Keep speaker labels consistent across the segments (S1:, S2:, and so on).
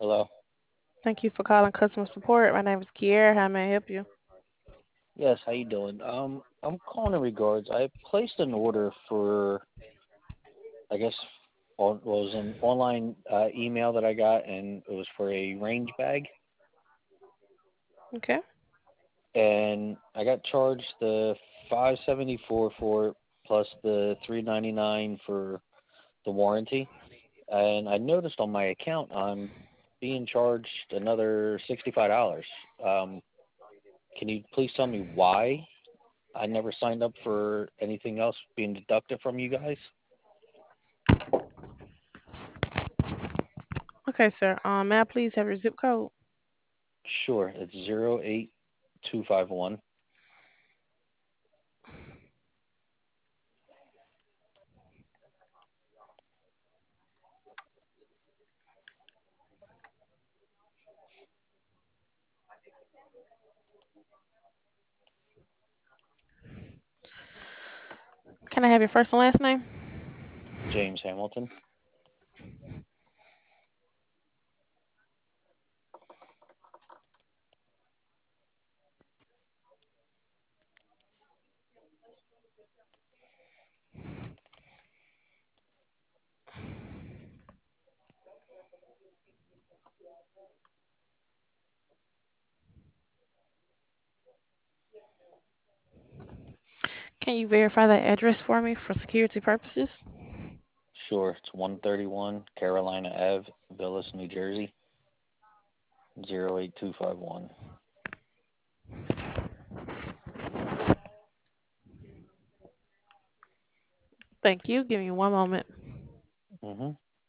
S1: Hello.
S2: Thank you for calling customer support. My name is Kiera. How may I help you?
S1: Yes, how you doing? I'm calling in regards. I placed an order for, I guess, was an online email that I got, and it was for a range bag,
S2: Okay.
S1: and I got charged the 574 for it plus the 399 for the warranty. And I noticed on my account I'm being charged another $65. Um, can you please tell me why? I never signed up for anything else being deducted from you guys.
S2: Okay, sir. May I please have your zip code?
S1: Sure, it's 08251.
S2: Can I have your first and last name?
S1: James Hamilton.
S2: Can you verify that address for me for security purposes?
S1: Sure, it's 131 Carolina Ave, Villas, New Jersey, 08251.
S2: Thank you. Give me one moment.
S1: Mm-hmm.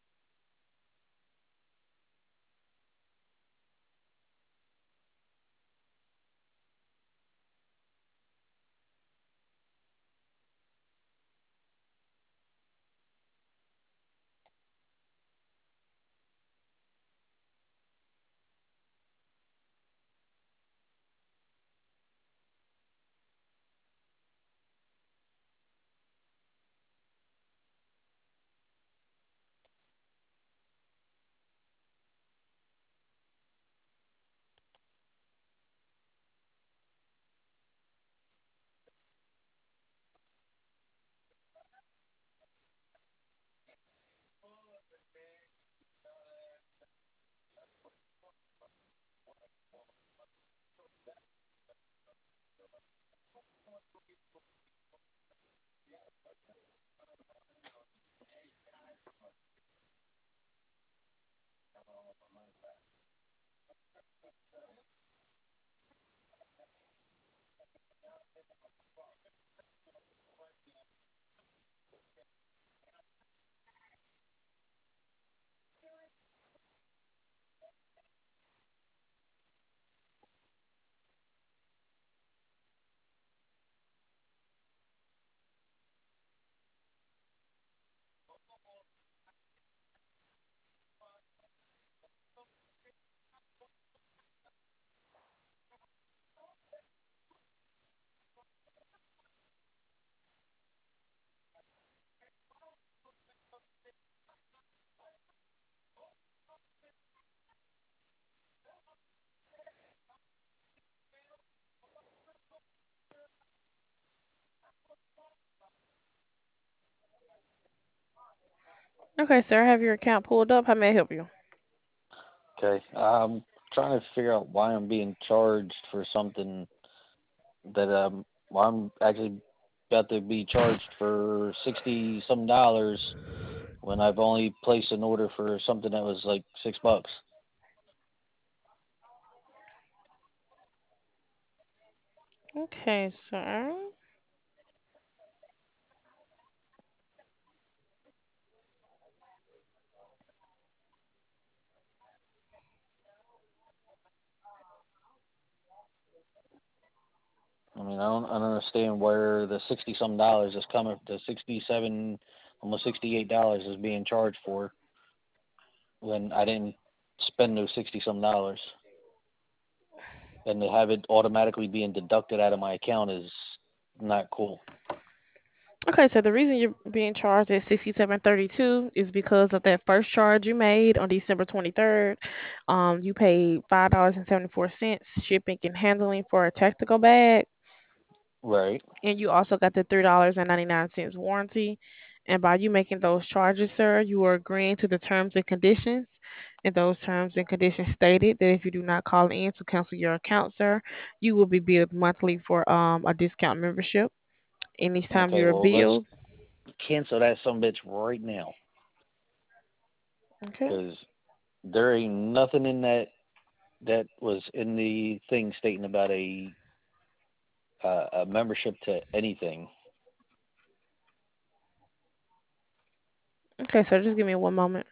S2: Okay, sir. I have your account pulled up. How may I help you?
S1: Okay. Trying to figure out why I'm being charged for something that well, I'm actually about to be charged for 60 some dollars when I've only placed an order for something that was like $6.
S2: Okay, sir.
S1: I don't understand where the 60 some dollars is coming. The 67, almost $68 is being charged for when I didn't spend those 60 some dollars, and to have it automatically being deducted out of my account is not cool.
S2: Okay, so the reason you're being charged at 67.32 is because of that first charge you made on December 23rd. You paid $5.74 shipping and handling for a tactical bag,
S1: Right.
S2: and you also got the $3.99 warranty. And by you making those charges, sir, you are agreeing to the terms and conditions. And those terms and conditions stated that if you do not call in to cancel your account, sir, you will be billed monthly for a discount membership. Anytime
S1: Okay.
S2: you're
S1: Well, let's
S2: billed,
S1: cancel that some bitch right now,
S2: okay.
S1: because there ain't nothing in that was in the thing stating about a membership to anything.
S2: Okay, so just give me one moment.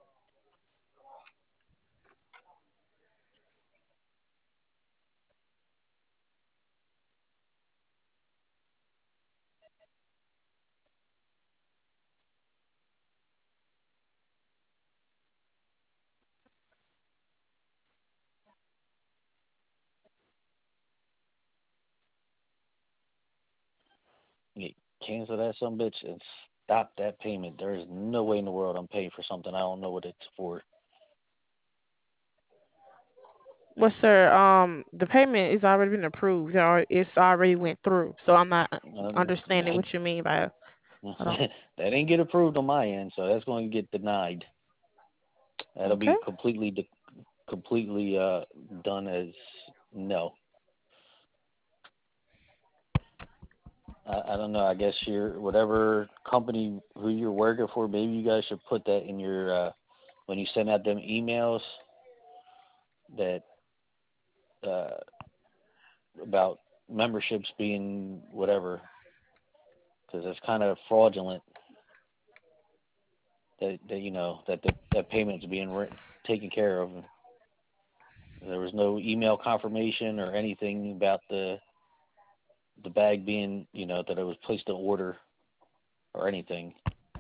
S1: You cancel that some bitch and stop that payment. There is no way in the world I'm paying for something I don't know what it's for.
S2: Well, sir, the payment is already been approved, or it's already went through. So I'm not understanding
S1: That
S2: what you mean by I don't.
S1: that ain't get approved on my end, so that's going to get denied. That'll
S2: Okay.
S1: be completely done as no. I don't know. I guess your whatever company who you're working for, maybe you guys should put that in your when you send out them emails that uh, about memberships being whatever, because it's kind of fraudulent that you know that payment's being taken care of. There was no email confirmation or anything about the bag being, you know, that it was placed in order or anything.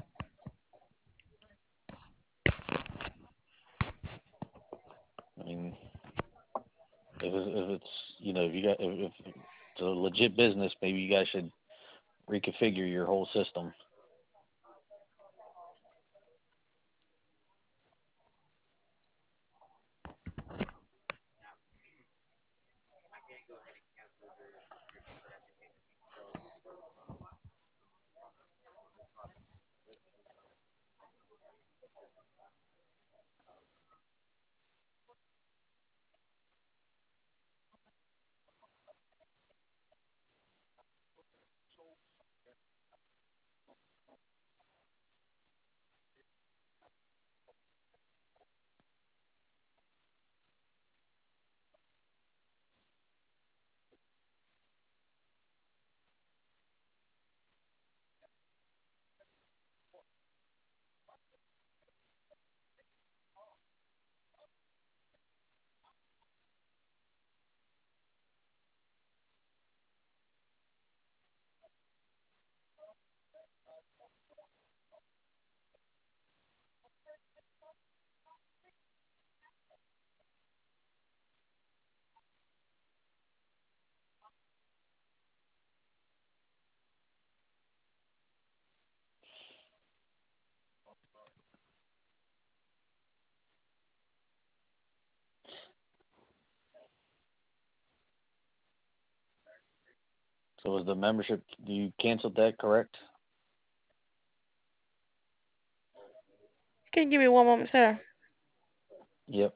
S1: I mean, if it's you know if you got if it's a legit business, maybe you guys should reconfigure your whole system. So was the membership you canceled that, correct?
S2: Can you give me one moment, sir?
S1: Yep.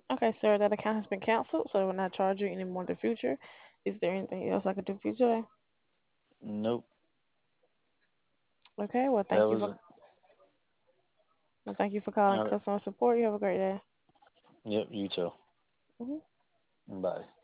S2: Okay, sir, that account has been canceled, so I will not charge you anymore in the future. Is there anything else I could do for you today?
S1: Nope.
S2: Okay, well,
S1: That was it.
S2: thank you for calling
S1: All right.
S2: customer support. You have a great day.
S1: Yep. You too.
S2: Mhm.
S1: Bye.